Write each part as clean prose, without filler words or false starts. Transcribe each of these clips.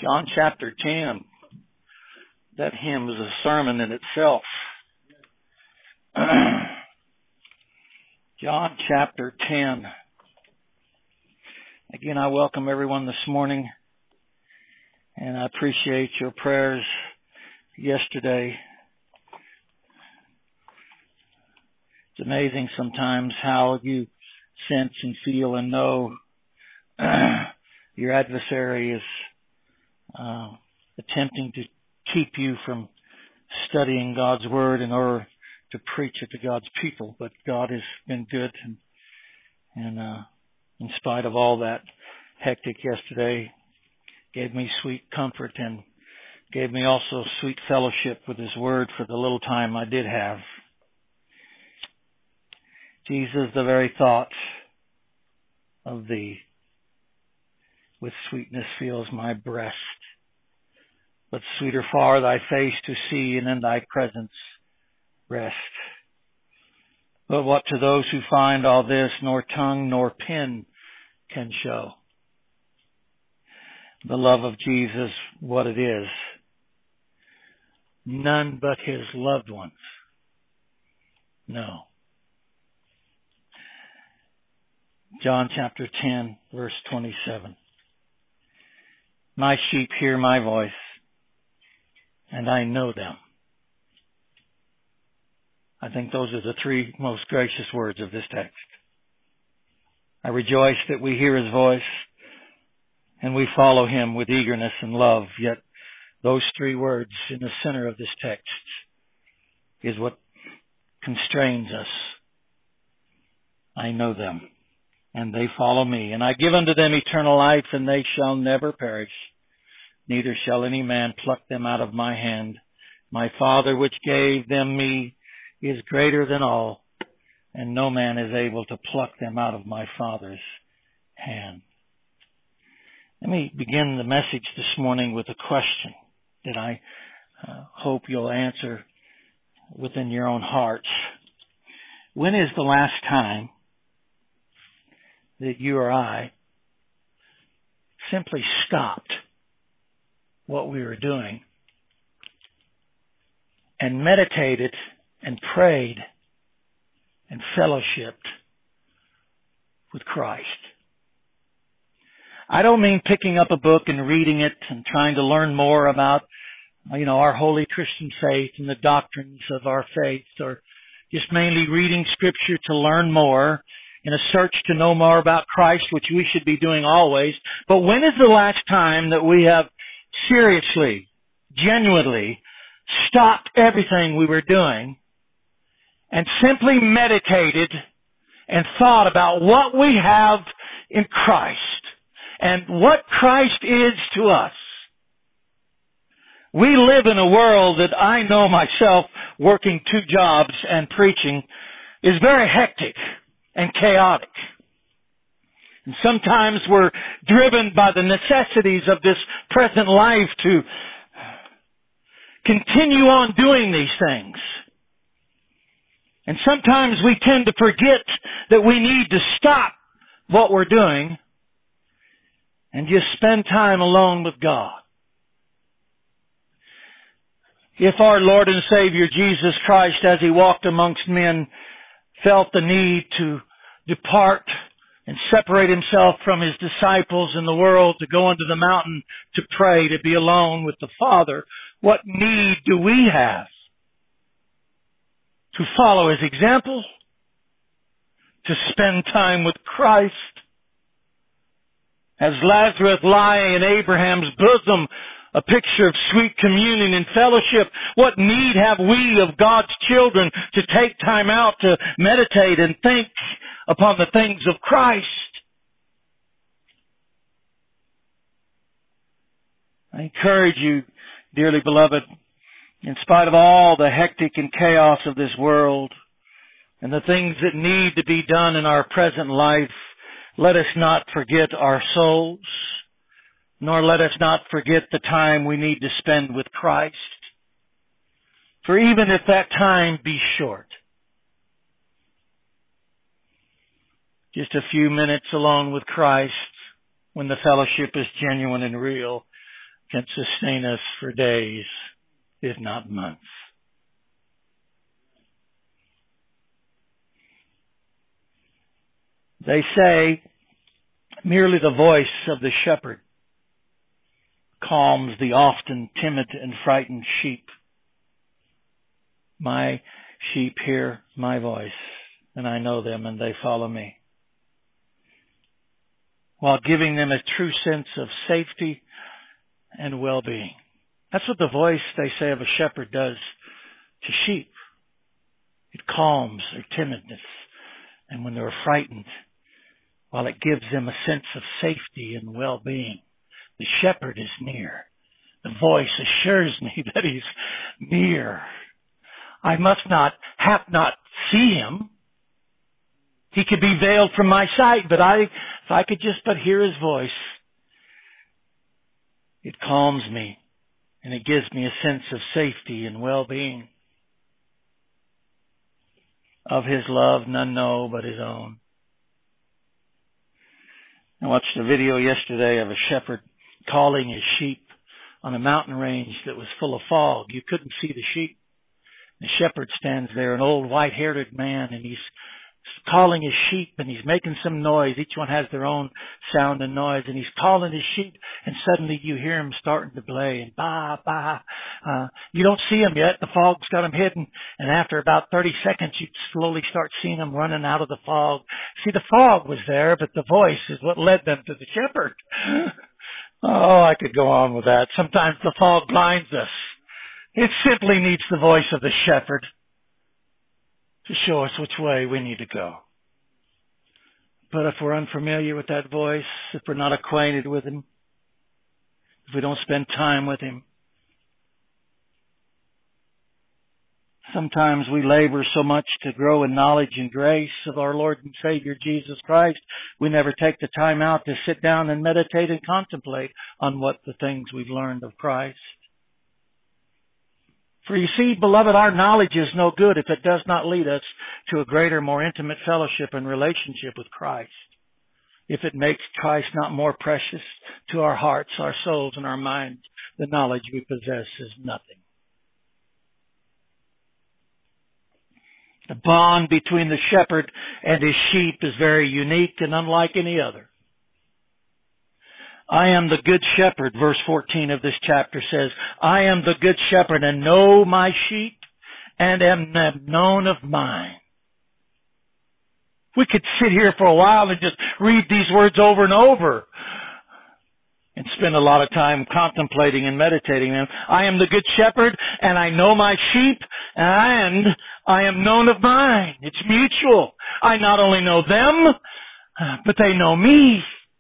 John chapter 10. That hymn is a sermon in itself. John chapter 10. Again, I welcome everyone this morning, and I appreciate your prayers yesterday. It's amazing sometimes how you sense and feel and know your adversary is attempting to keep you from studying God's Word in order to preach it to God's people. But God has been good, and in spite of all that hectic yesterday, gave me sweet comfort and gave me also sweet fellowship with His Word for the little time I did have. Jesus, the very thought of Thee with sweetness fills my breast. But sweeter far Thy face to see, and in Thy presence rest. But what to those who find all this, nor tongue nor pen can show the love of Jesus, what it is. None but His loved ones know. John chapter 10, verse 27. My sheep hear my voice, and I know them. I think those are the three most gracious words of this text. I rejoice that we hear His voice and we follow Him with eagerness and love. Yet those three words in the center of this text is what constrains us. I know them, and they follow me. And I give unto them eternal life, and they shall never perish. Neither shall any man pluck them out of my hand. My Father which gave them me is greater than all, and no man is able to pluck them out of my Father's hand. Let me begin the message this morning with a question that I hope you'll answer within your own hearts. When is the last time that you or I simply stopped what we were doing and meditated and prayed and fellowshipped with Christ? I don't mean picking up a book and reading it and trying to learn more about, our holy Christian faith and the doctrines of our faith, or just mainly reading Scripture to learn more in a search to know more about Christ, which we should be doing always. But when is the last time that we have seriously, genuinely stopped everything we were doing and simply meditated and thought about what we have in Christ and what Christ is to us? We live in a world that I know myself, working 2 jobs and preaching, is very hectic and chaotic. And sometimes we're driven by the necessities of this present life to continue on doing these things. And sometimes we tend to forget that we need to stop what we're doing and just spend time alone with God. If our Lord and Savior Jesus Christ, as He walked amongst men, felt the need to depart and separate Himself from His disciples in the world to go into the mountain to pray, to be alone with the Father, what need do we have to follow His example, to spend time with Christ? As Lazarus lying in Abraham's bosom, a picture of sweet communion and fellowship, what need have we of God's children to take time out to meditate and think upon the things of Christ? I encourage you, dearly beloved, in spite of all the hectic and chaos of this world and the things that need to be done in our present life, let us not forget our souls, nor let us not forget the time we need to spend with Christ. For even if that time be short, just a few minutes alone with Christ, when the fellowship is genuine and real, can sustain us for days, if not months. They say merely the voice of the shepherd calms the often timid and frightened sheep. My sheep hear my voice, and I know them, and they follow me, while giving them a true sense of safety and well-being. That's what the voice, they say, of a shepherd does to sheep. It calms their timidness, and when they're frightened, while it gives them a sense of safety and well-being, the shepherd is near. The voice assures me that he's near. I must not see him. He could be veiled from my sight, but if I could just but hear his voice, it calms me and it gives me a sense of safety and well-being. Of his love none know but his own. I watched a video yesterday of a shepherd calling his sheep on a mountain range that was full of fog. You couldn't see the sheep. The shepherd stands there, an old white-haired man, and he's calling his sheep, and he's making some noise. Each one has their own sound and noise, and he's calling his sheep, and suddenly you hear him starting to play, and bah, bah. You don't see him yet. The fog's got him hidden, and after about 30 seconds, you slowly start seeing him running out of the fog. See, the fog was there, but the voice is what led them to the shepherd. Oh, I could go on with that. Sometimes the fog blinds us. It simply needs the voice of the shepherd to show us which way we need to go. But if we're unfamiliar with that voice, if we're not acquainted with him, if we don't spend time with him, sometimes we labor so much to grow in knowledge and grace of our Lord and Savior Jesus Christ, we never take the time out to sit down and meditate and contemplate on what the things we've learned of Christ. For you see, beloved, our knowledge is no good if it does not lead us to a greater, more intimate fellowship and relationship with Christ. If it makes Christ not more precious to our hearts, our souls, and our minds, the knowledge we possess is nothing. The bond between the shepherd and his sheep is very unique and unlike any other. I am the good shepherd, verse 14 of this chapter says, I am the good shepherd and know my sheep and am known of mine. We could sit here for a while and just read these words over and over and spend a lot of time contemplating and meditating them. I am the good shepherd and I know my sheep and I am known of mine. It's mutual. I not only know them, but they know me.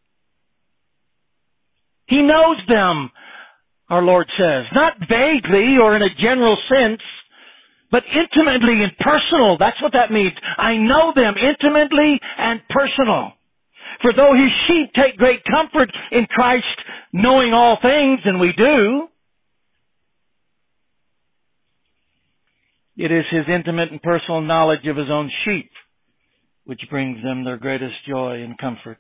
He knows them, our Lord says, not vaguely or in a general sense, but intimately and personal. That's what that means. I know them intimately and personal. For though his sheep take great comfort in Christ knowing all things, and we do, it is his intimate and personal knowledge of his own sheep which brings them their greatest joy and comfort.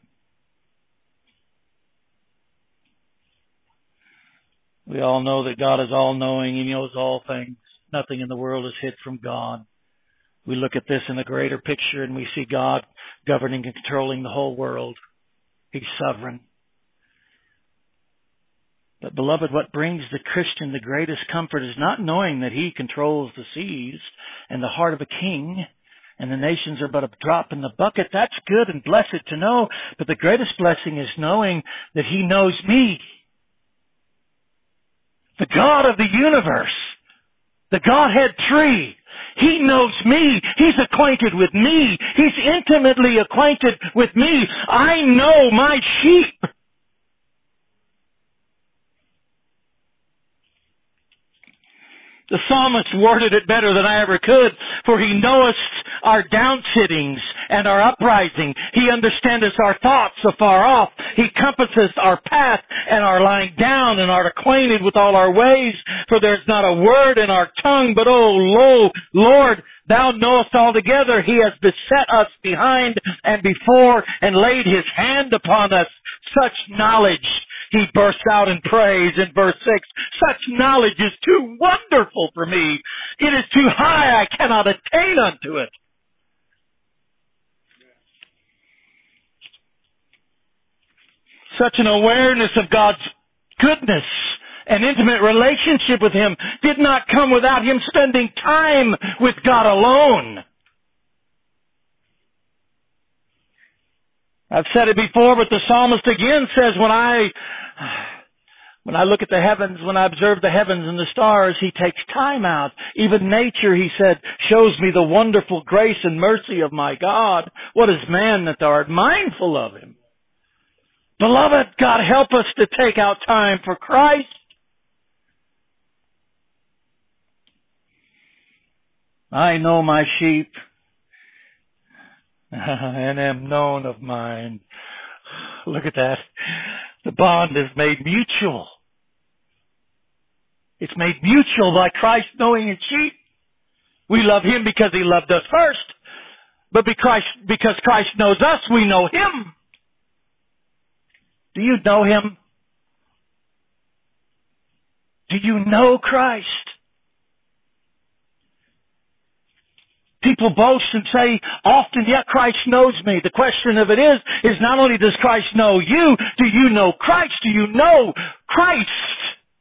We all know that God is all-knowing. He knows all things. Nothing in the world is hid from God. We look at this in a greater picture and we see God governing and controlling the whole world. He's sovereign. But beloved, what brings the Christian the greatest comfort is not knowing that he controls the seas and the heart of a king and the nations are but a drop in the bucket. That's good and blessed to know. But the greatest blessing is knowing that he knows me. The God of the universe, the Godhead Three, he knows me. He's acquainted with me. He's intimately acquainted with me. I know my sheep. The psalmist worded it better than I ever could, for he knoweth our downsittings and our uprising. He understandeth our thoughts afar off. He compasseth our path and our lying down, and art acquainted with all our ways. For there is not a word in our tongue, but, lo, Lord, thou knowest altogether. He has beset us behind and before, and laid his hand upon us. Such knowledge He bursts out in praise in verse 6. Such knowledge is too wonderful for me. It is too high. I cannot attain unto it. Such an awareness of God's goodness and intimate relationship with Him did not come without him spending time with God alone. I've said it before, but the psalmist again says, when I look at the heavens, when I observe the heavens and the stars, he takes time out. Even nature, he said, shows me the wonderful grace and mercy of my God. What is man that thou art mindful of him? Beloved, God help us to take out time for Christ. I know my sheep and am known of mine. Look at that. The bond is made mutual. It's made mutual by Christ knowing his sheep. We love him because he loved us first. But because Christ knows us, we know him. Do you know him? Do you know Christ? People boast and say often, yeah, Christ knows me. The question of it is not only does Christ know you, do you know Christ? Do you know Christ?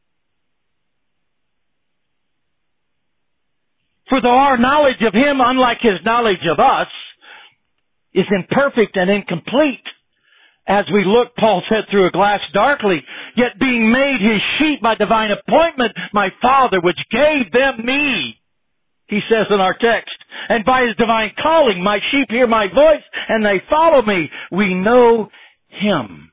For though our knowledge of him, unlike his knowledge of us, is imperfect and incomplete, as we look, Paul said, through a glass darkly, yet being made his sheep by divine appointment, my Father, which gave them me, he says in our text, and by his divine calling, my sheep hear my voice, and they follow me. We know him.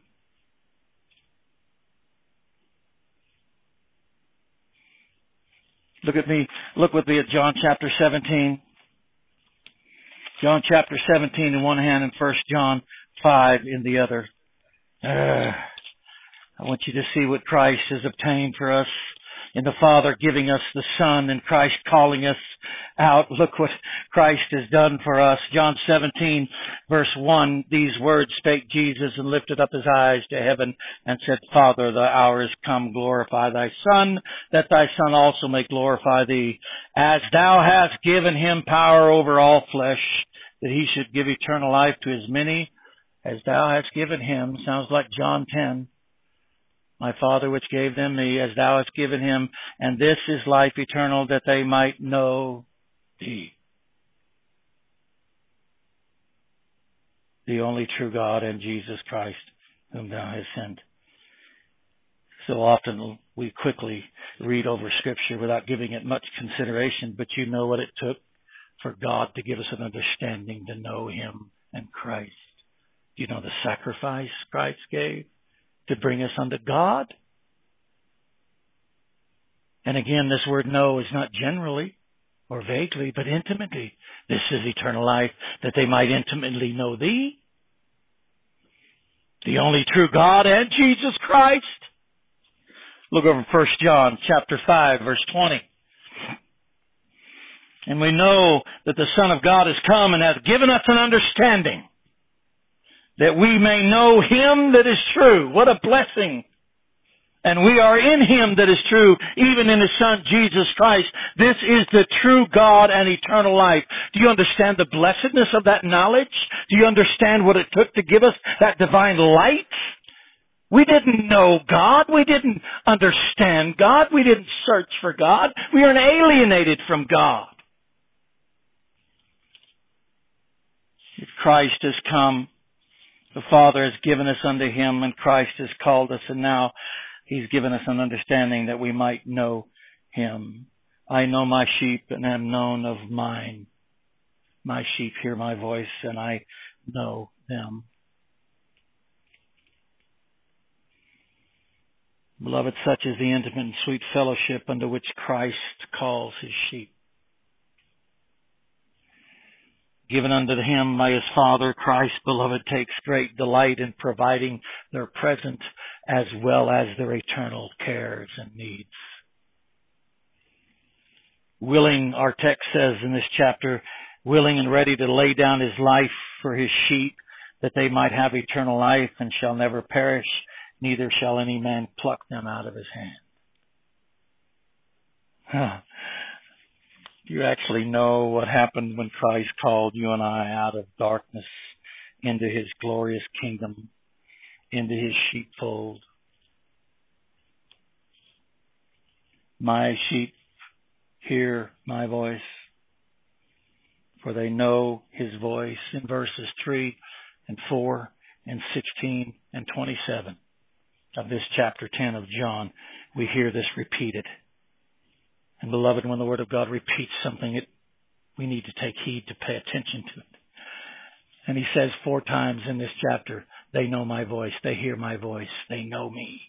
Look with me at John chapter 17. John chapter 17 in one hand and 1 John 5 in the other. I want you to see what Christ has obtained for us in the Father giving us the Son and Christ calling us out. Look what Christ has done for us. John 17 verse 1, these words spake Jesus and lifted up his eyes to heaven and said, Father, the hour is come, glorify thy Son, that thy Son also may glorify thee, as thou hast given him power over all flesh, that he should give eternal life to as many as thou hast given him. Sounds like John 10. My Father which gave them me, as thou hast given him, and this is life eternal, that they might know thee, the only true God, and Jesus Christ, whom thou hast sent. So often we quickly read over Scripture without giving it much consideration, but you know what it took for God to give us an understanding to know him and Christ. Do you know the sacrifice Christ gave to bring us unto God? And again, this word know is not generally or vaguely, but intimately. This is eternal life, that they might intimately know thee, the only true God, and Jesus Christ. Look over 1 John chapter 5, verse 20. And we know that the Son of God has come and hath given us an understanding, that we may know him that is true. What a blessing. And we are in him that is true, even in his Son, Jesus Christ. This is the true God and eternal life. Do you understand the blessedness of that knowledge? Do you understand what it took to give us that divine light? We didn't know God. We didn't understand God. We didn't search for God. We are alienated from God. If Christ has come, the Father has given us unto him, and Christ has called us, and now he's given us an understanding that we might know him. I know my sheep and am known of mine. My sheep hear my voice, and I know them. Beloved, such is the intimate and sweet fellowship unto which Christ calls his sheep. Given unto him by his Father, Christ, beloved, takes great delight in providing their present as well as their eternal cares and needs. Willing, our text says in this chapter, willing and ready to lay down his life for his sheep, that they might have eternal life and shall never perish. neither shall any man pluck them out of his hand. Do you actually know what happened when Christ called you and I out of darkness into his glorious kingdom, into his sheepfold? My sheep hear my voice, for they know his voice. In verses 3 and 4 and 16 and 27 of this chapter 10 of John, we hear this repeated. And beloved, when the Word of God repeats something, we need to take heed to pay attention to it. And he says 4 times in this chapter, they know my voice, they hear my voice, they know me.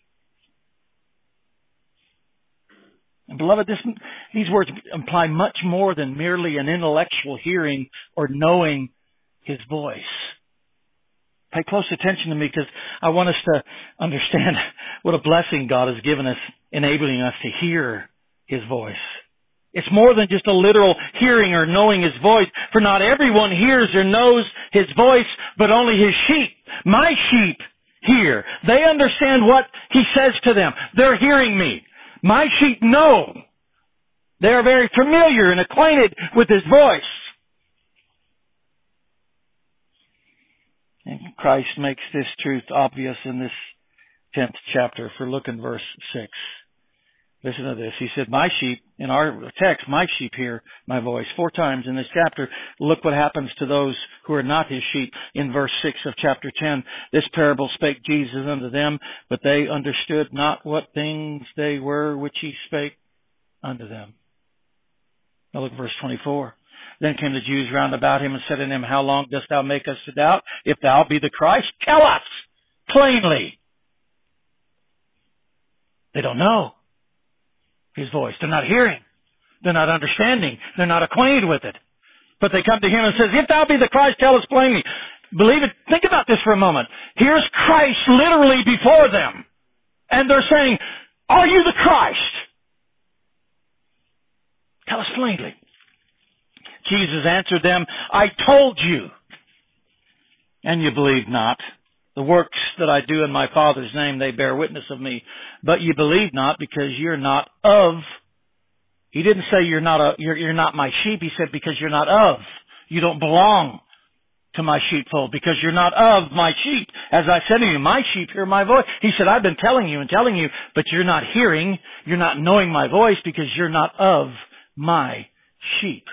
And beloved, these words imply much more than merely an intellectual hearing or knowing his voice. Pay close attention to me, because I want us to understand what a blessing God has given us, enabling us to hear his voice. It's more than just a literal hearing or knowing his voice, for not everyone hears or knows his voice, but only his sheep. My sheep hear. They understand what he says to them. They're hearing me. My sheep know. They are very familiar and acquainted with his voice. And Christ makes this truth obvious in this 10th chapter. If we look in verse 6. Listen to this. He said, my sheep, in our text, my sheep hear my voice. 4 times in this chapter. Look what happens to those who are not his sheep. In verse 6 of chapter 10, this parable spake Jesus unto them, but they understood not what things they were which he spake unto them. Now look at verse 24. Then came the Jews round about him and said unto him, how long dost thou make us to doubt? If thou be the Christ, tell us plainly. They don't know his voice. They're not hearing. They're not understanding. They're not acquainted with it. But they come to him and says, if thou be the Christ, tell us plainly. Believe it. Think about this for a moment. Here's Christ literally before them. And they're saying, are you the Christ? Tell us plainly. Jesus answered them, I told you, and you believe not. The works that I do in my Father's name, they bear witness of me. But you believe not, because you're not of. He didn't say you're not my sheep. He said because you're not of. You don't belong to my sheepfold, because you're not of my sheep. As I said to you, my sheep hear my voice. He said, I've been telling you and telling you, but you're not hearing, you're not knowing my voice, because you're not of my sheep.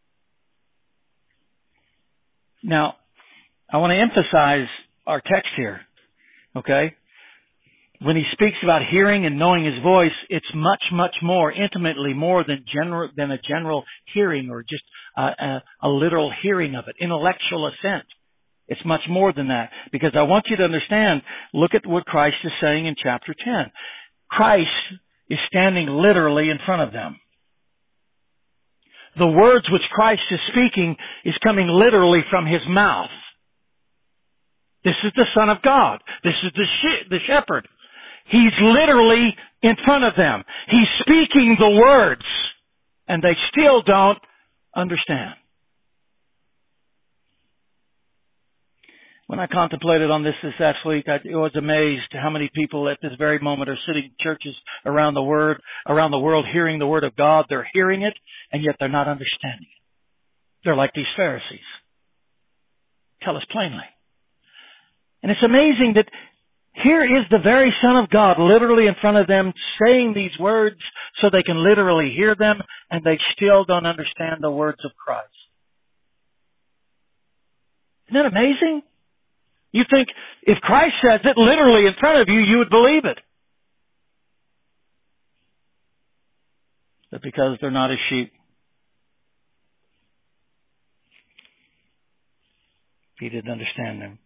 Now, I want to emphasize our text here, okay? When he speaks about hearing and knowing his voice, it's much, much more, intimately more than a general hearing or just a literal hearing of it, intellectual assent. It's much more than that, because I want you to understand, look at what Christ is saying in chapter 10. Christ is standing literally in front of them. The words which Christ is speaking is coming literally from his mouth. This is the Son of God. This is the shepherd. He's literally in front of them. He's speaking the words, and they still don't understand. When I contemplated on this last week, I was amazed how many people at this very moment are sitting in churches around the world hearing the Word of God. They're hearing it, and yet they're not understanding it. They're like these Pharisees. Tell us plainly. And it's amazing that here is the very Son of God literally in front of them saying these words so they can literally hear them, and they still don't understand the words of Christ. Isn't that amazing? You think if Christ says it literally in front of you, you would believe it. But because they're not his sheep, he didn't understand them.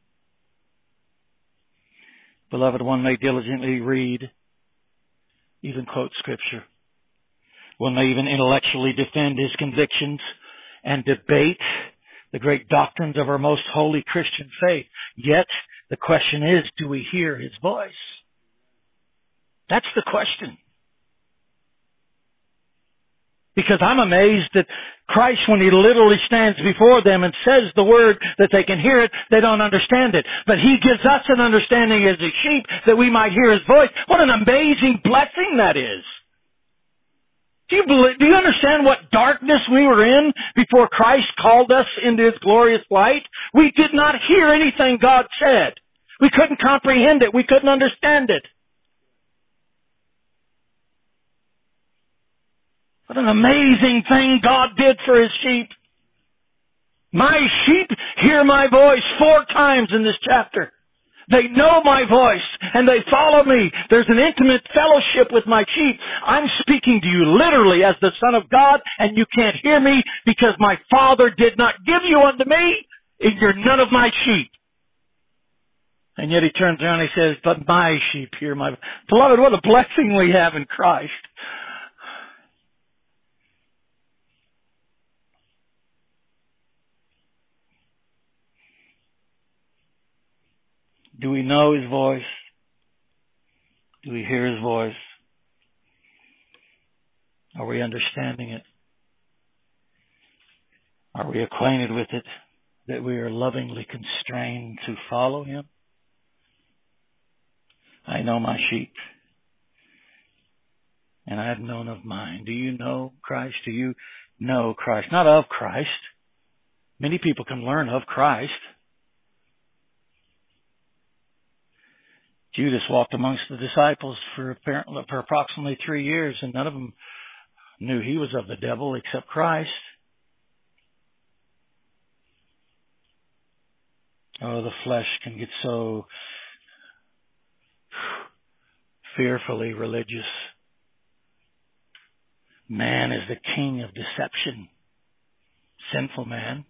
Beloved, one may diligently read, even quote Scripture. One may even intellectually defend his convictions and debate the great doctrines of our most holy Christian faith. Yet, the question is, do we hear his voice? That's the question. Because I'm amazed that Christ, when He literally stands before them and says the word that they can hear it, they don't understand it. But He gives us an understanding as His sheep that we might hear His voice. What an amazing blessing that is. Do you understand what darkness we were in before Christ called us into His glorious light? We did not hear anything God said. We couldn't comprehend it. We couldn't understand it. What an amazing thing God did for His sheep. My sheep hear my voice 4 times in this chapter. They know my voice and they follow me. There's an intimate fellowship with my sheep. I'm speaking to you literally as the Son of God, and you can't hear me because my Father did not give you unto me, and you're none of my sheep. And yet He turns around and He says, but my sheep hear my voice. Beloved, what a blessing we have in Christ. Do we know His voice? Do we hear His voice? Are we understanding it? Are we acquainted with it, that we are lovingly constrained to follow Him? I know my sheep, and I have known of mine. Do you know Christ? Do you know Christ? Not of Christ. Many people can learn of Christ. Judas walked amongst the disciples for approximately 3 years, and none of them knew he was of the devil except Christ. Oh, the flesh can get so fearfully religious. Man is the king of deception. Sinful man.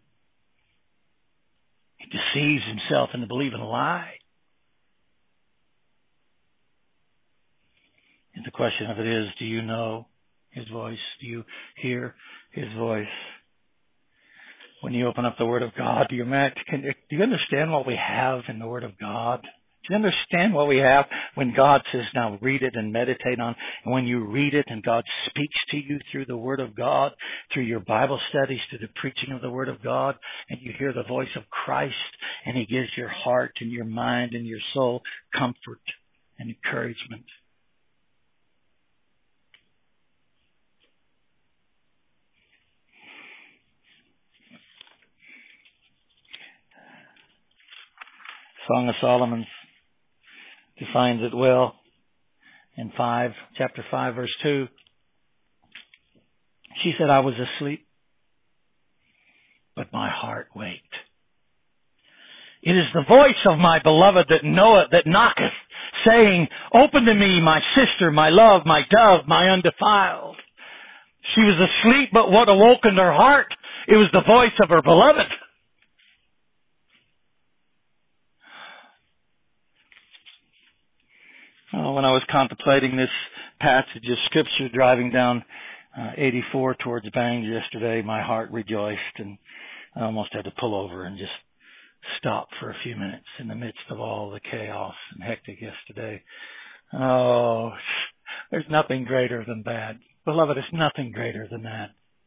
He deceives himself into believing a lie. And the question of it is, do you know His voice? Do you hear His voice? When you open up the Word of God, do you understand what we have in the Word of God? Do you understand what we have when God says, now read it and meditate on it? And when you read it and God speaks to you through the Word of God, through your Bible studies, through the preaching of the Word of God, and you hear the voice of Christ, and He gives your heart and your mind and your soul comfort and encouragement. Song of Solomon defines it well in chapter 5, verse 2. She said, I was asleep, but my heart waked. It is the voice of my beloved that knoweth, that knocketh, saying, open to me, my sister, my love, my dove, my undefiled. She was asleep, but what awoke in her heart? It was the voice of her beloved. When I was contemplating this passage of Scripture driving down 84 towards Bangs yesterday, my heart rejoiced, and I almost had to pull over and just stop for a few minutes in the midst of all the chaos and hectic yesterday. Oh, there's nothing greater than that. Beloved, it's nothing greater than that.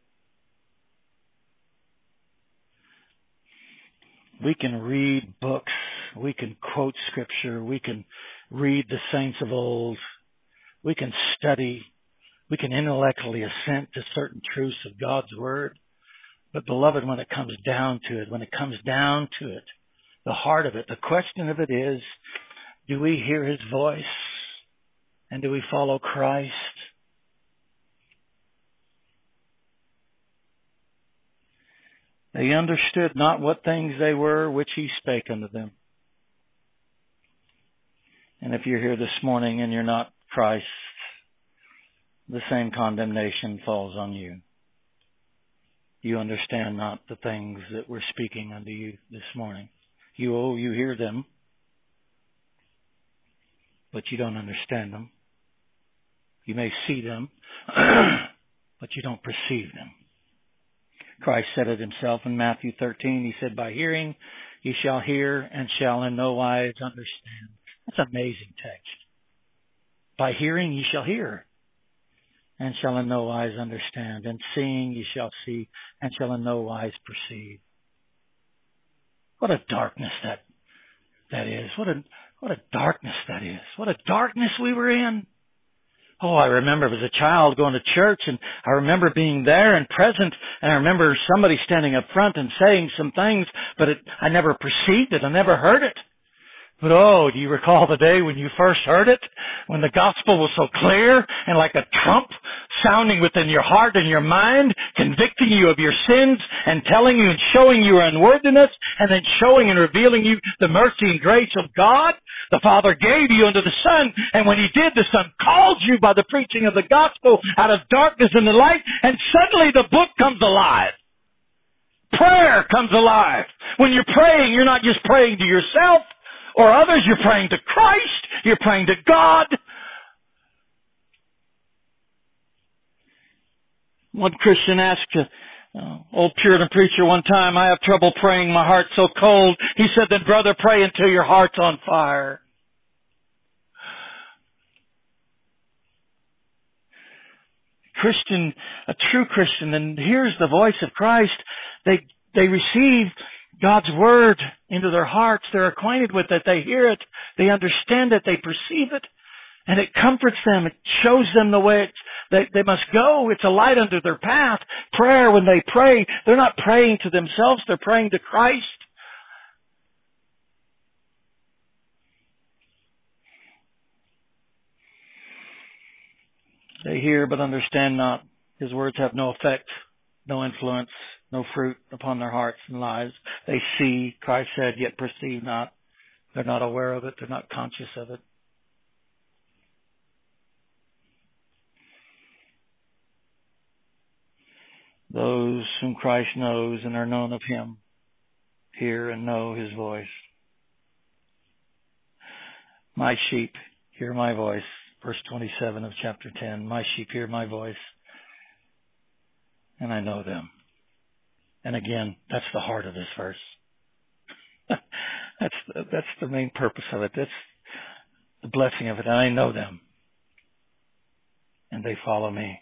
We can read books. We can quote Scripture. We can read the saints of old. We can study. We can intellectually assent to certain truths of God's Word. But beloved, when it comes down to it, the heart of it, the question of it is, do we hear His voice? And do we follow Christ? They understood not what things they were, which He spake unto them. And if you're here this morning and you're not Christ, the same condemnation falls on you. You understand not the things that we're speaking unto you this morning. You hear them, but you don't understand them. You may see them, but you don't perceive them. Christ said it Himself in Matthew 13. He said, by hearing ye shall hear and shall in no wise understand. That's an amazing text. By hearing ye shall hear. and shall in no wise understand. And seeing ye shall see, and shall in no wise perceive. What a darkness that is. What a darkness that is. What a darkness we were in. Oh, I remember as a child going to church, and I remember being there and present, and I remember somebody standing up front and saying some things, but I never perceived it. I never heard it. But oh, do you recall the day when you first heard it? When the gospel was so clear and like a trump sounding within your heart and your mind, convicting you of your sins and telling you and showing your unworthiness, and then showing and revealing you the mercy and grace of God? The Father gave you unto the Son, and when He did, the Son called you by the preaching of the gospel out of darkness into light, and suddenly the book comes alive. Prayer comes alive. When you're praying, you're not just praying to yourself or others, you're praying to Christ, you're praying to God. One Christian asked an old Puritan preacher one time, I have trouble praying, my heart's so cold. He said, then brother, pray until your heart's on fire. Christian, a true Christian, and hears the voice of Christ. They receive God's Word into their hearts. They're acquainted with it. They hear it. They understand it. They perceive it. And it comforts them. It shows them the way they must go. It's a light under their path. Prayer, when they pray, they're not praying to themselves. They're praying to Christ. They hear but understand not. His words have no effect, no influence, no fruit upon their hearts and lives. They see, Christ said, yet perceive not. They're not aware of it. They're not conscious of it. Those whom Christ knows and are known of Him hear and know His voice. My sheep hear my voice. Verse 27 of chapter 10. My sheep hear my voice, and I know them. And again, that's the heart of this verse. That's the main purpose of it. That's the blessing of it. And I know them, and they follow me.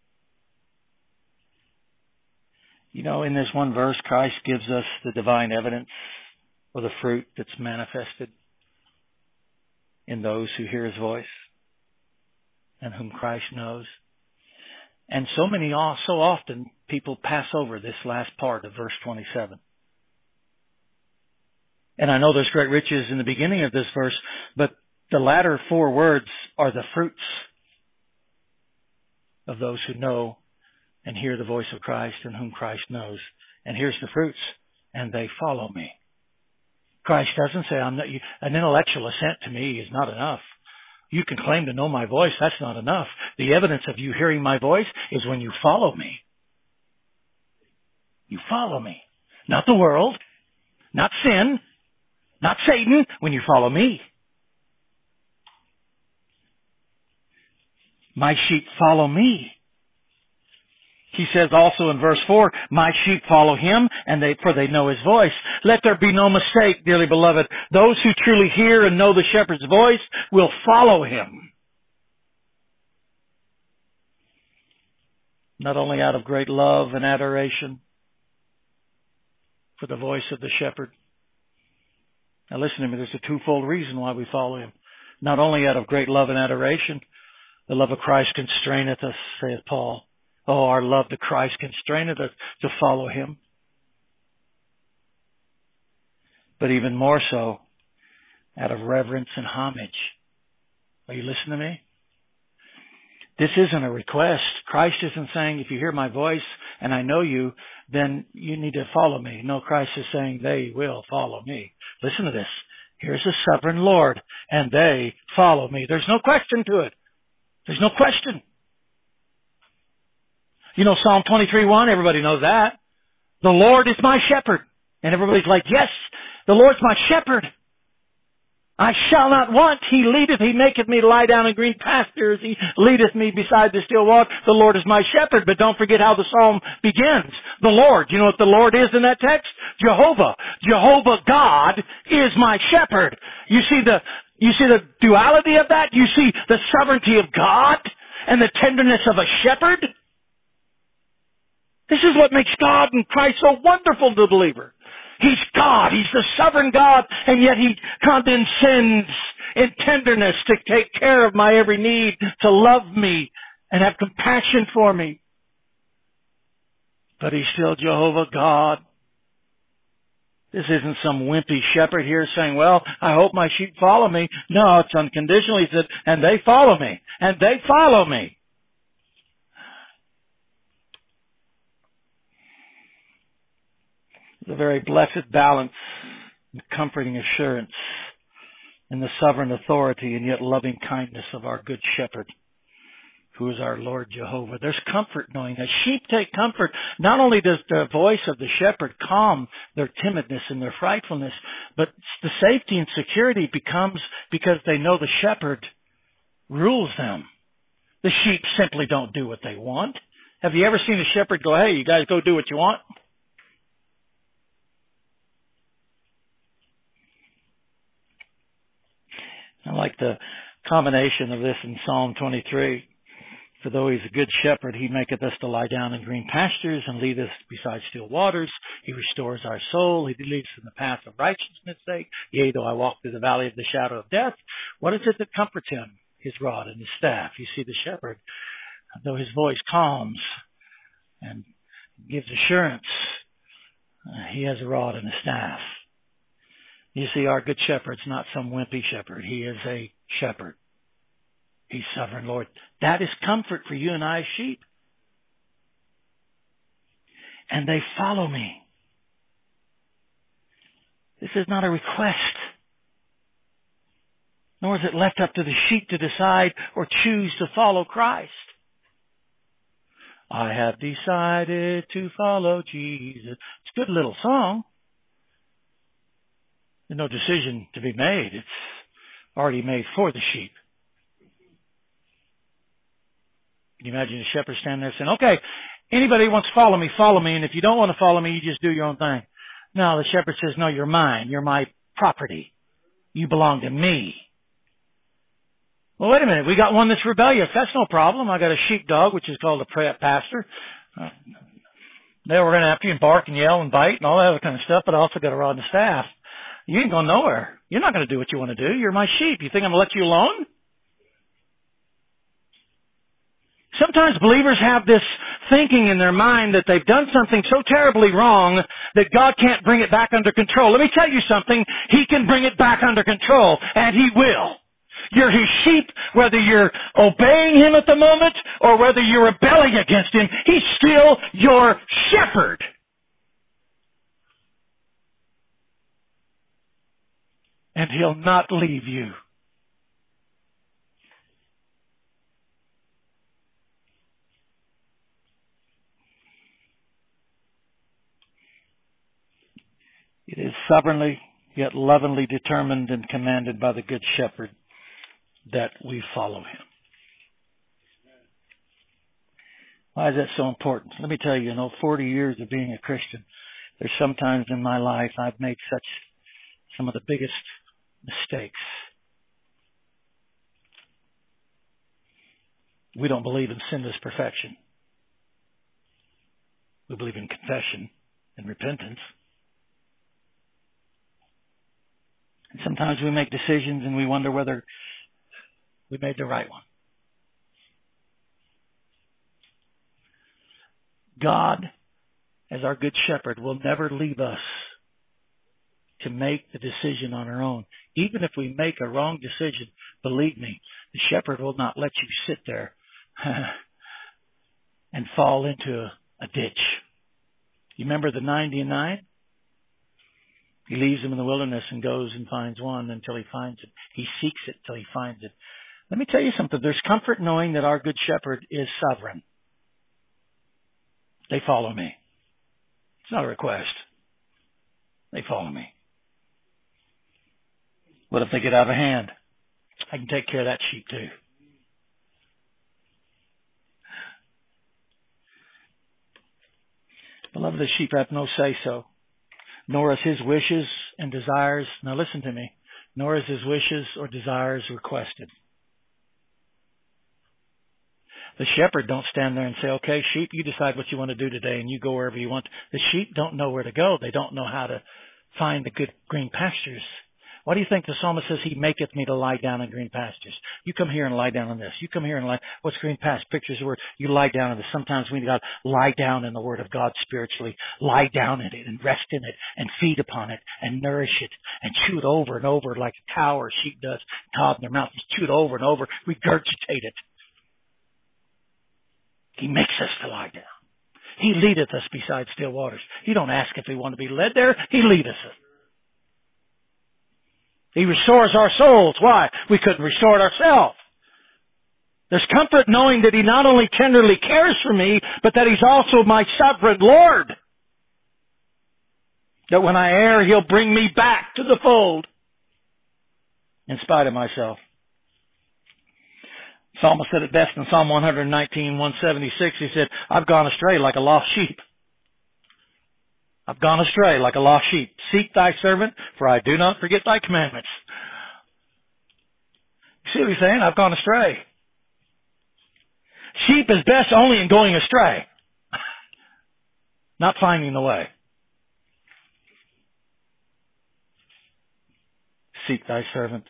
You know, in this one verse, Christ gives us the divine evidence or the fruit that's manifested in those who hear His voice and whom Christ knows. And so often people pass over this last part of verse 27. And I know there's great riches in the beginning of this verse, but the latter four words are the fruits of those who know and hear the voice of Christ and whom Christ knows. And here's the fruits, and they follow me. Christ doesn't say, an intellectual assent to me is not enough. You can claim to know my voice, that's not enough. The evidence of you hearing my voice is when you follow me. You follow me. Not the world, not sin, not Satan, when you follow me. My sheep follow me. He says also in verse 4, my sheep follow Him, for they know His voice. Let there be no mistake, dearly beloved. Those who truly hear and know the shepherd's voice will follow Him. Not only out of great love and adoration for the voice of the shepherd. Now listen to me, there's a twofold reason why we follow Him. Not only out of great love and adoration, the love of Christ constraineth us, saith Paul. Oh, our love to Christ constraineth us to follow Him. But even more so, out of reverence and homage. Are you listening to me? This isn't a request. Christ isn't saying, if you hear my voice and I know you, then you need to follow me. No, Christ is saying they will follow me. Listen to this. Here's a sovereign Lord, and they follow me. There's no question to it. There's no question. You know Psalm 23:1, everybody knows that. The Lord is my shepherd. And everybody's like, yes, the Lord's my shepherd. I shall not want. He leadeth, He maketh me lie down in green pastures. He leadeth me beside the still waters. The Lord is my shepherd. But don't forget how the psalm begins. The Lord. You know what the Lord is in that text? Jehovah. Jehovah God is my shepherd. You see the duality of that? You see the sovereignty of God? and the tenderness of a shepherd? This is what makes God and Christ so wonderful to the believer. He's God. He's the sovereign God, and yet He condescends in tenderness to take care of my every need, to love me and have compassion for me. But He's still Jehovah God. This isn't some wimpy shepherd here saying, well, I hope my sheep follow me. No, it's unconditional. He said, and they follow me. And they follow me. The very blessed balance and comforting assurance in the sovereign authority and yet loving kindness of our good shepherd, who is our Lord Jehovah. There's comfort knowing that. Sheep take comfort. Not only does the voice of the shepherd calm their timidness and their frightfulness, but the safety and security becomes because they know the shepherd rules them. The sheep simply don't do what they want. Have you ever seen a shepherd go, hey, you guys go do what you want? I like the combination of this in Psalm 23. For though He's a good shepherd, He maketh us to lie down in green pastures and lead us beside still waters. He restores our soul. He leads us in the path of righteousness' sake. Yea, though I walk through the valley of the shadow of death. What is it that comforts Him? His rod and His staff. You see, the shepherd, though his voice calms and gives assurance, he has a rod and a staff. You see, our good shepherd's not some wimpy shepherd. He is a shepherd. He's sovereign Lord. That is comfort for you and I as sheep. And they follow me. This is not a request, nor is it left up to the sheep to decide or choose to follow Christ. I have decided to follow Jesus. It's a good little song. There's no decision to be made. It's already made for the sheep. Can you imagine a shepherd standing there saying, okay, anybody who wants to follow me, and if you don't want to follow me, you just do your own thing. No, the shepherd says, no, you're mine. You're my property. You belong to me. Well, wait a minute. We got one that's rebellious. That's no problem. I got a sheepdog, which is called a pastor. They were going after you and bark and yell and bite and all that other kind of stuff, but I also got a rod and a staff. You ain't going nowhere. You're not going to do what you want to do. You're my sheep. You think I'm going to let you alone? Sometimes believers have this thinking in their mind that they've done something so terribly wrong that God can't bring it back under control. Let me tell you something. He can bring it back under control, and He will. You're His sheep, whether you're obeying Him at the moment or whether you're rebelling against Him. He's still your shepherd. And He'll not leave you. It is sovereignly, yet lovingly determined and commanded by the Good Shepherd that we follow Him. Why is that so important? Let me tell you, 40 years of being a Christian, there's sometimes in my life I've made some of the biggest mistakes. We don't believe in sinless perfection. We believe in confession and repentance. And sometimes we make decisions and we wonder whether we made the right one. God, as our good shepherd, will never leave us to make the decision on our own. Even if we make a wrong decision, believe me, the shepherd will not let you sit there and fall into a ditch. You remember the 99? He leaves them in the wilderness and goes and finds one until he finds it. He seeks it till he finds it. Let me tell you something. There's comfort knowing that our good shepherd is sovereign. They follow me. It's not a request. They follow me. What if they get out of hand? I can take care of that sheep too. Beloved, the sheep have no say-so, nor is his wishes and desires, now listen to me, nor is his wishes or desires requested. The shepherd don't stand there and say, okay, sheep, you decide what you want to do today and you go wherever you want. The sheep don't know where to go. They don't know how to find the good green pastures. Why do you think the psalmist says he maketh me to lie down in green pastures? You come here and lie down in this. You come here and lie. What's green pastures? Pictures of the word. You lie down in this. Sometimes we got to lie down in the word of God spiritually. Lie down in it and rest in it and feed upon it and nourish it and chew it over and over like a cow or sheep does. Cod in their mouth. Just chew it over and over. Regurgitate it. He makes us to lie down. He leadeth us beside still waters. He don't ask if we want to be led there. He leadeth us. He restores our souls. Why? We couldn't restore it ourselves. There's comfort knowing that He not only tenderly cares for me, but that He's also my sovereign Lord. That when I err, He'll bring me back to the fold in spite of myself. Psalmist said it best in Psalm 119, 176. He said, I've gone astray like a lost sheep. I've gone astray like a lost sheep. Seek thy servant, for I do not forget thy commandments. You see what he's saying? I've gone astray. Sheep is best only in going astray, not finding the way. Seek thy servant.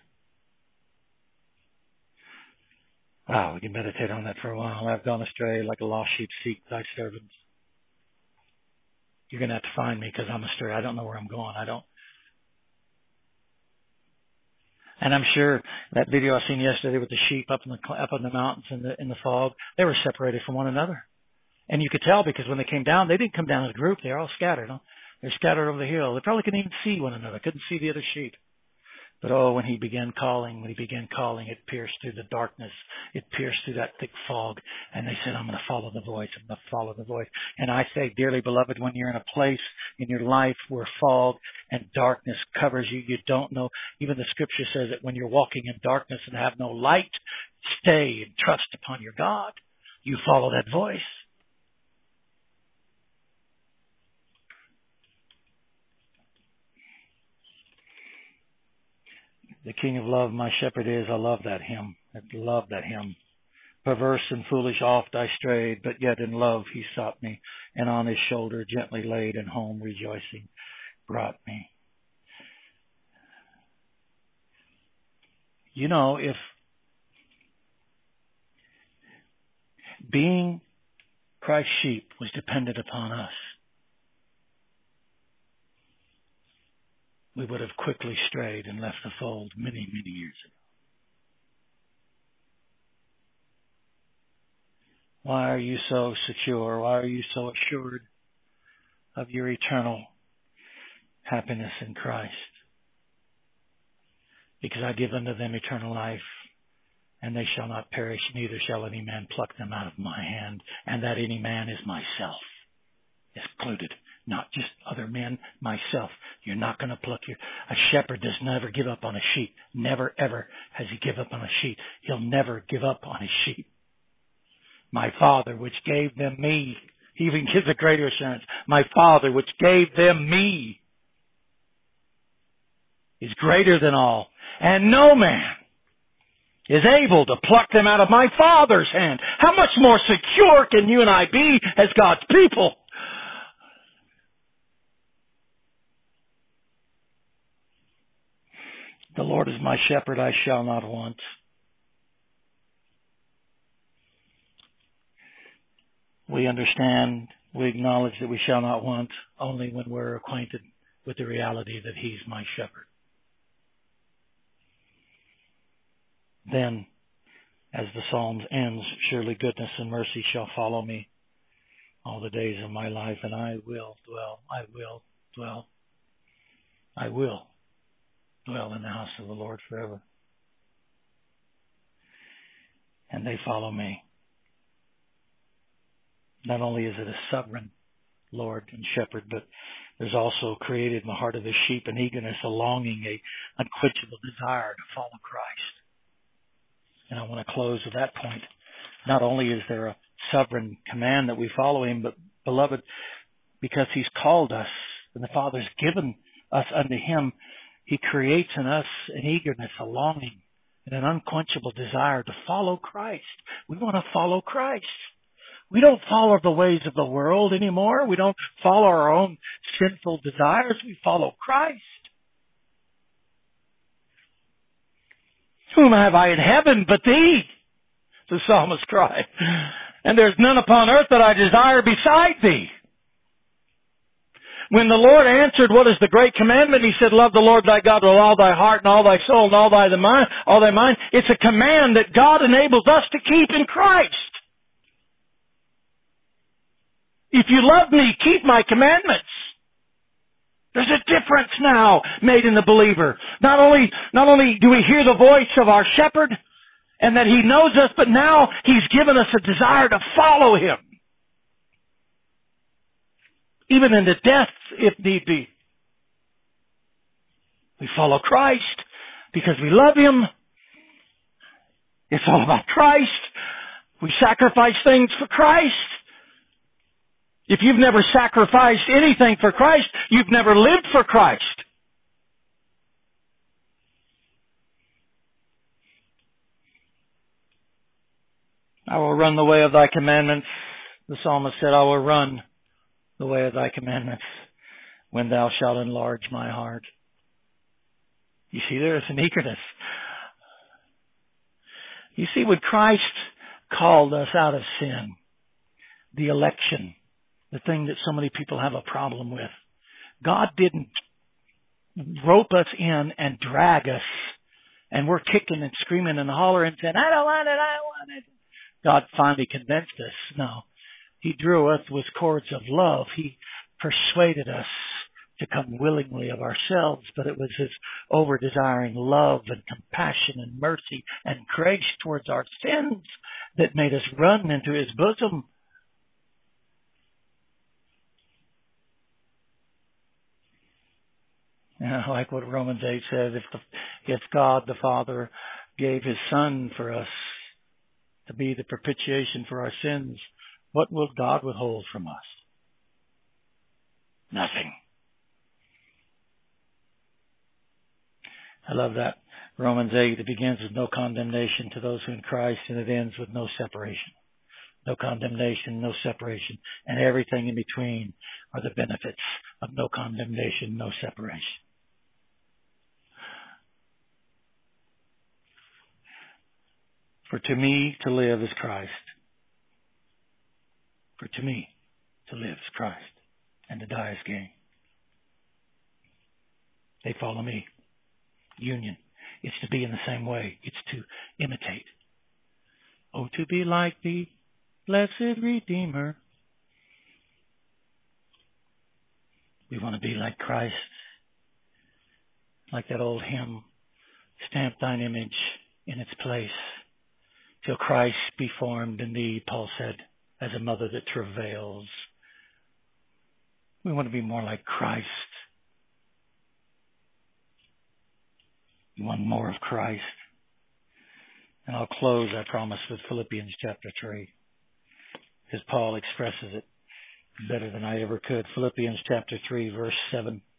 Wow, we can meditate on that for a while. I've gone astray like a lost sheep. Seek thy servant. You're going to have to find me because I'm astray. I don't know where I'm going. And I'm sure that video I seen yesterday with the sheep up in the mountains in the fog, they were separated from one another. And you could tell because when they came down, they didn't come down as a group. They're all scattered. Huh? They're scattered over the hill. They probably couldn't even see one another. Couldn't see the other sheep. But when he began calling, it pierced through the darkness. It pierced through that thick fog. And they said, I'm going to follow the voice. I'm going to follow the voice. And I say, dearly beloved, when you're in a place in your life where fog and darkness covers you, you don't know. Even the scripture says that when you're walking in darkness and have no light, stay and trust upon your God. You follow that voice. The King of love, my shepherd is. I love that hymn. I love that hymn. Perverse and foolish oft I strayed, but yet in love he sought me, and on his shoulder gently laid, and home rejoicing brought me. You know, if being Christ's sheep was dependent upon us, we would have quickly strayed and left the fold many, many years ago. Why are you so secure? Why are you so assured of your eternal happiness in Christ? Because I give unto them eternal life, and they shall not perish, neither shall any man pluck them out of my hand, and that any man is myself, excluded. Not just other men, myself. You're not going to pluck a shepherd does never give up on a sheep. Never, ever has he give up on a sheep. He'll never give up on his sheep. My Father, which gave them me. He even gives a greater assurance. My Father, which gave them me, is greater than all. And no man is able to pluck them out of my Father's hand. How much more secure can you and I be as God's people? The Lord is my shepherd, I shall not want. We understand, we acknowledge that we shall not want only when we're acquainted with the reality that He's my shepherd. Then, as the Psalms ends, surely goodness and mercy shall follow me all the days of my life, and I will dwell in the house of the Lord forever. And they follow me. Not only is it a sovereign Lord and shepherd, but there's also created in the heart of the sheep an eagerness, a longing, a unquenchable desire to follow Christ. And I want to close with that point. Not only is there a sovereign command that we follow Him, but beloved, because He's called us and the Father's given us unto Him, He creates in us an eagerness, a longing, and an unquenchable desire to follow Christ. We want to follow Christ. We don't follow the ways of the world anymore. We don't follow our own sinful desires. We follow Christ. Whom have I in heaven but thee? The psalmist cried. And there's none upon earth that I desire beside thee. When the Lord answered, what is the great commandment? He said, love the Lord thy God with all thy heart and all thy soul and all thy mind. It's a command that God enables us to keep in Christ. If you love me, keep my commandments. There's a difference now made in the believer. Not only do we hear the voice of our shepherd and that he knows us, but now he's given us a desire to follow him. Even into death, if need be. We follow Christ because we love him. It's all about Christ. We sacrifice things for Christ. If you've never sacrificed anything for Christ, you've never lived for Christ. I will run the way of thy commandments. The psalmist said, I will run the way of thy commandments when thou shalt enlarge my heart. You see, there is an eagerness. You see, when Christ called us out of sin, the election, the thing that so many people have a problem with, God didn't rope us in and drag us, and we're kicking and screaming and hollering and saying, I don't want it, I don't want it. God finally convinced us. No. He drew us with cords of love. He persuaded us to come willingly of ourselves, but it was His over-desiring love and compassion and mercy and grace towards our sins that made us run into His bosom. Like what Romans 8 says, if God the Father gave His Son for us to be the propitiation for our sins, what will God withhold from us? Nothing. I love that. Romans 8, it begins with no condemnation to those who are in Christ, and it ends with no separation. No condemnation, no separation. And everything in between are the benefits of no condemnation, no separation. For to me to live is Christ. For to me to live is Christ, and to die is gain. They follow me. Union. It's to be in the same way. It's to imitate. Oh, to be like thee, blessed Redeemer. We want to be like Christ. Like that old hymn, stamp thine image in its place. Till Christ be formed in thee, Paul said, as a mother that travails. We want to be more like Christ. We want more of Christ. And I'll close, I promise, with Philippians chapter 3. Because Paul expresses it better than I ever could. Philippians chapter 3, verse 7 to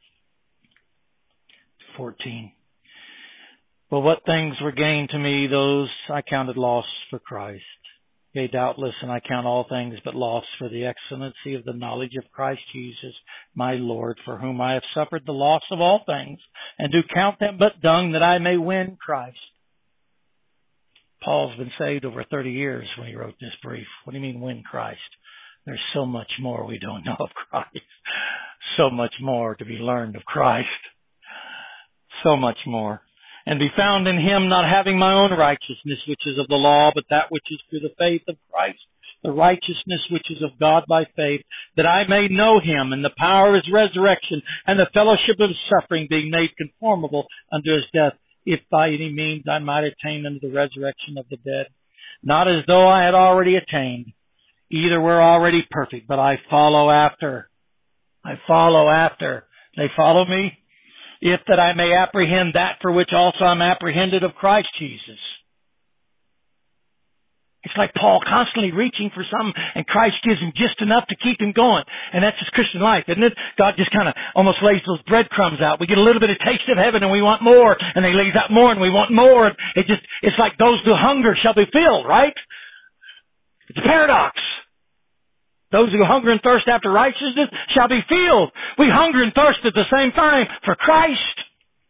14. But what things were gained to me, those I counted loss for Christ. Yea, doubtless, and I count all things but loss for the excellency of the knowledge of Christ Jesus, my Lord, for whom I have suffered the loss of all things, and do count them but dung, that I may win Christ. Paul's been saved over 30 years when he wrote this brief. What do you mean win Christ? There's so much more we don't know of Christ. So much more to be learned of Christ. So much more. And be found in Him, not having my own righteousness, which is of the law, but that which is through the faith of Christ, the righteousness which is of God by faith, that I may know Him and the power of His resurrection and the fellowship of His suffering, being made conformable unto His death, if by any means I might attain unto the resurrection of the dead. Not as though I had already attained, either were already perfect, but I follow after. I follow after. They follow me? If that I may apprehend that for which also I'm apprehended of Christ Jesus. It's like Paul, constantly reaching for something, and Christ gives him just enough to keep him going. And that's his Christian life, isn't it? God just kind of almost lays those breadcrumbs out. We get a little bit of taste of heaven and we want more, and he lays out more and we want more. It's like those who hunger shall be filled, right? It's a paradox. Those who hunger and thirst after righteousness shall be filled. We hunger and thirst at the same time for Christ.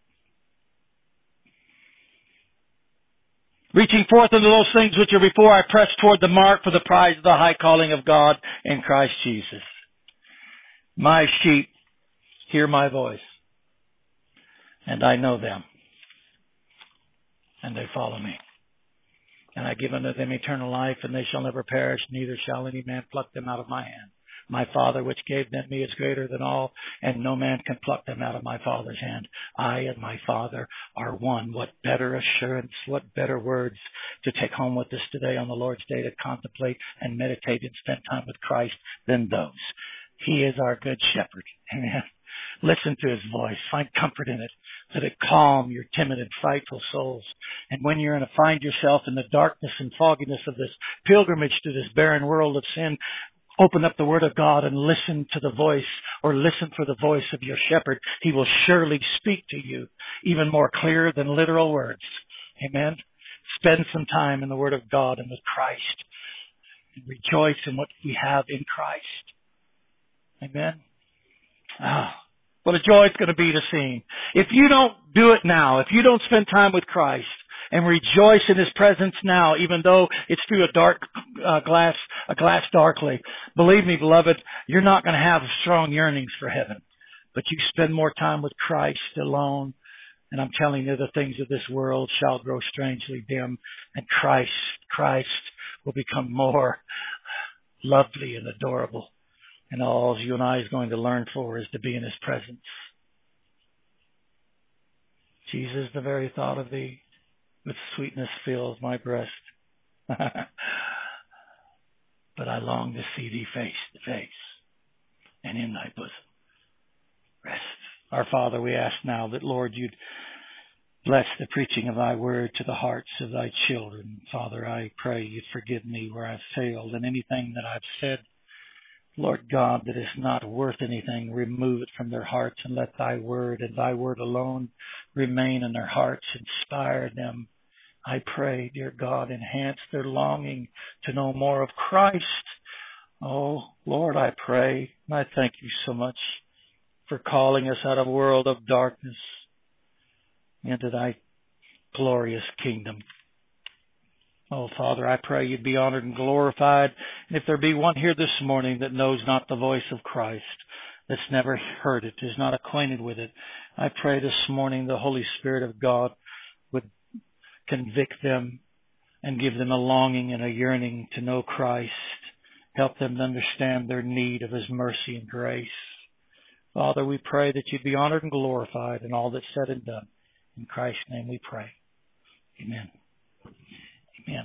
Reaching forth into those things which are before, I press toward the mark for the prize of the high calling of God in Christ Jesus. My sheep hear my voice, and I know them, and they follow me. And I give unto them eternal life, and they shall never perish, neither shall any man pluck them out of my hand. My Father which gave them me is greater than all, and no man can pluck them out of my Father's hand. I and my Father are one. What better assurance, what better words to take home with us today on the Lord's Day to contemplate and meditate and spend time with Christ than those. He is our good shepherd. Amen. Listen to his voice. Find comfort in it. Let it calm your timid and frightful souls. And when you're going to find yourself in the darkness and fogginess of this pilgrimage to this barren world of sin, open up the Word of God and listen to the voice, or listen for the voice of your shepherd. He will surely speak to you even more clear than literal words. Amen. Spend some time in the Word of God and with Christ. And rejoice in what we have in Christ. Amen. What a joy it's going to be to see him. If you don't do it now, if you don't spend time with Christ and rejoice in his presence now, even though it's through a dark glass darkly, believe me, beloved, you're not going to have strong yearnings for heaven. But you spend more time with Christ alone, and I'm telling you, the things of this world shall grow strangely dim, and Christ will become more lovely and adorable. And all you and I is going to learn for is to be in his presence. Jesus, the very thought of thee with sweetness fills my breast. But I long to see thee face to face, and in thy bosom rest. Our Father, we ask now that, Lord, you'd bless the preaching of thy word to the hearts of thy children. Father, I pray you'd forgive me where I've failed, and anything that I've said, Lord God, that is not worth anything, remove it from their hearts, and let thy word and thy word alone remain in their hearts. Inspire them. I pray, dear God, enhance their longing to know more of Christ. Oh, Lord, I pray, and I thank you so much for calling us out of a world of darkness into thy glorious kingdom. Oh, Father, I pray you'd be honored and glorified. And if there be one here this morning that knows not the voice of Christ, that's never heard it, is not acquainted with it, I pray this morning the Holy Spirit of God would convict them and give them a longing and a yearning to know Christ. Help them to understand their need of his mercy and grace. Father, we pray that you'd be honored and glorified in all that's said and done. In Christ's name we pray. Amen.